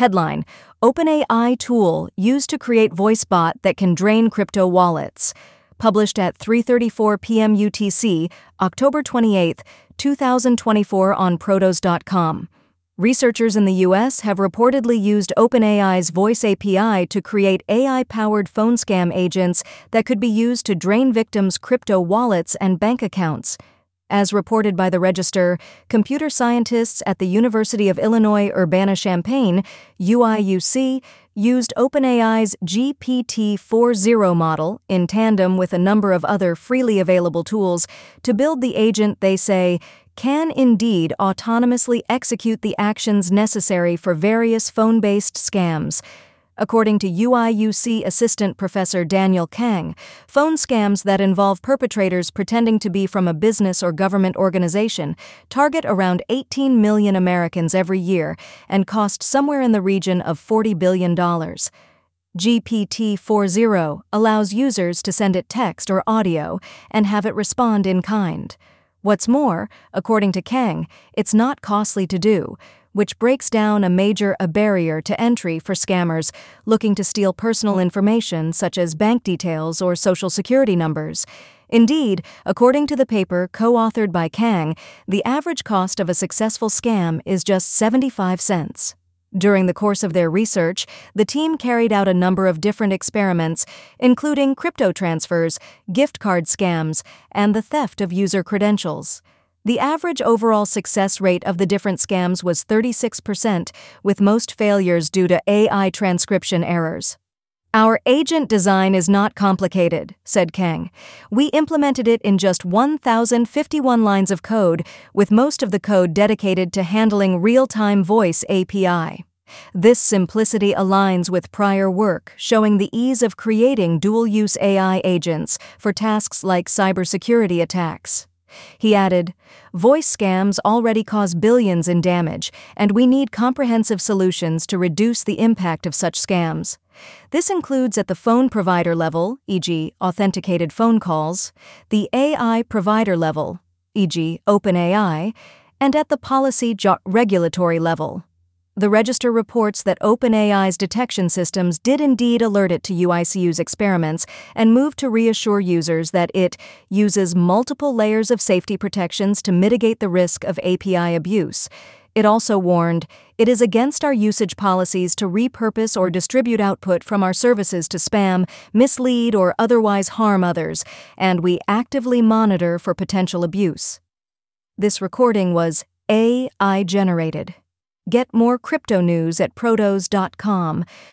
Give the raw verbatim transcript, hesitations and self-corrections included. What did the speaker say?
Headline: OpenAI tool used to create voice bot that can drain crypto wallets. Published at three thirty-four p m U T C, October twenty-eighth, two thousand twenty-four on protos dot com. Researchers in the U S have reportedly used OpenAI's Voice A P I to create A I-powered phone scam agents that could be used to drain victims' crypto wallets and bank accounts. As reported by the Register, computer scientists at the University of Illinois Urbana-Champaign, U I U C, used OpenAI's G P T four point oh model in tandem with a number of other freely available tools to build the agent they say can indeed autonomously execute the actions necessary for various phone-based scams. According to U I U C Assistant Professor Daniel Kang, phone scams that involve perpetrators pretending to be from a business or government organization target around eighteen million Americans every year and cost somewhere in the region of forty billion dollars. G P T four point oh allows users to send it text or audio and have it respond in kind. What's more, according to Kang, it's not costly to do, which breaks down a major a barrier to entry for scammers looking to steal personal information such as bank details or social security numbers. Indeed, according to the paper co-authored by Kang, the average cost of a successful scam is just seventy-five cents. During the course of their research, the team carried out a number of different experiments, including crypto transfers, gift card scams, and the theft of user credentials. The average overall success rate of the different scams was thirty-six percent, with most failures due to A I transcription errors. "Our agent design is not complicated," said Kang. "We implemented it in just one thousand fifty-one lines of code, with most of the code dedicated to handling real-time voice A P I. This simplicity aligns with prior work showing the ease of creating dual-use A I agents for tasks like cybersecurity attacks." He added, "Voice scams already cause billions in damage, and we need comprehensive solutions to reduce the impact of such scams. This includes at the phone provider level, for example authenticated phone calls, the A I provider level, for example OpenAI, and at the policy regulatory level." The Register reports that OpenAI's detection systems did indeed alert it to U I C U's experiments and moved to reassure users that it uses multiple layers of safety protections to mitigate the risk of A P I abuse. It also warned, "It is against our usage policies to repurpose or distribute output from our services to spam, mislead, or otherwise harm others, and we actively monitor for potential abuse." This recording was A I generated. Get more crypto news at protos dot com.